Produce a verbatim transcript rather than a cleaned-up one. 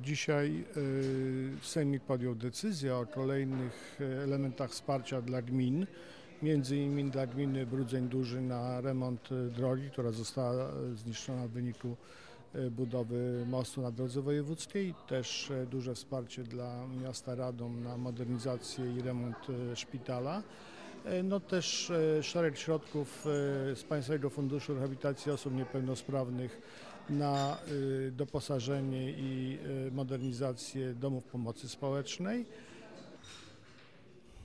Dzisiaj Sejmik podjął decyzję o kolejnych elementach wsparcia dla gmin, między innymi dla gminy Brudzeń Duży na remont drogi, która została zniszczona w wyniku budowy mostu na drodze wojewódzkiej. Też duże wsparcie dla miasta Radom na modernizację i remont szpitala. No też szereg środków z Państwowego Funduszu Rehabilitacji Osób Niepełnosprawnych na doposażenie i modernizację domów pomocy społecznej.